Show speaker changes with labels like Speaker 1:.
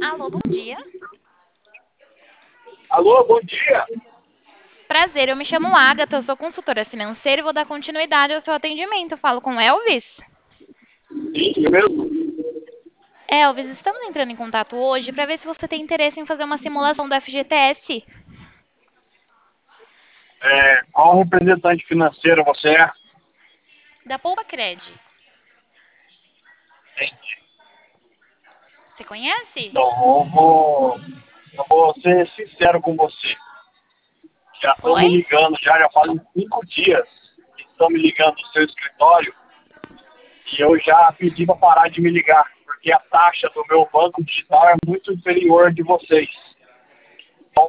Speaker 1: Alô, bom dia.
Speaker 2: Alô, bom dia.
Speaker 1: Prazer, eu me chamo Agatha, eu sou consultora financeira e vou dar continuidade ao seu atendimento. Eu falo com Elvis?
Speaker 2: Sim, eu mesmo.
Speaker 1: Elvis, estamos entrando em contato hoje para ver se você tem interesse em fazer uma simulação do FGTS.
Speaker 2: Qual representante financeiro você é?
Speaker 1: Da Poupa Cred.
Speaker 2: Gente,
Speaker 1: Você conhece?
Speaker 2: então, eu vou ser sincero com você. Já estão me
Speaker 1: Oi?
Speaker 2: ligando, já fazem 5 dias que estão me ligando do seu escritório e eu já pedi para parar de me ligar, porque a taxa do meu banco digital é muito inferior de vocês.